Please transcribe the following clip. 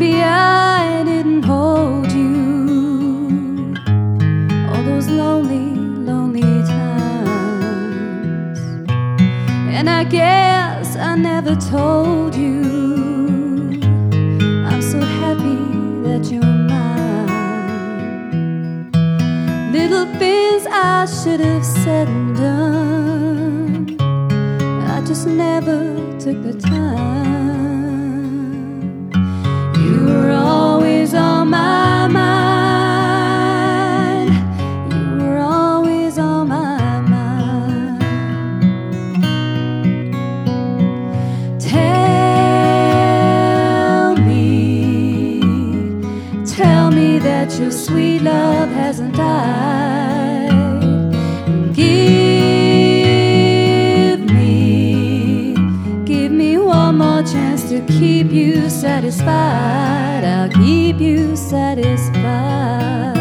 maybe I didn't hold you all those lonely, lonely times. And I guess I never told you I'm so happy that you're mine. Little things I should have said and done, I just never took the time. You were always on my mind. You were always on my mind. Tell me that your sweet love hasn't died. Give me one more chance to keep you satisfied. I'll keep you satisfied.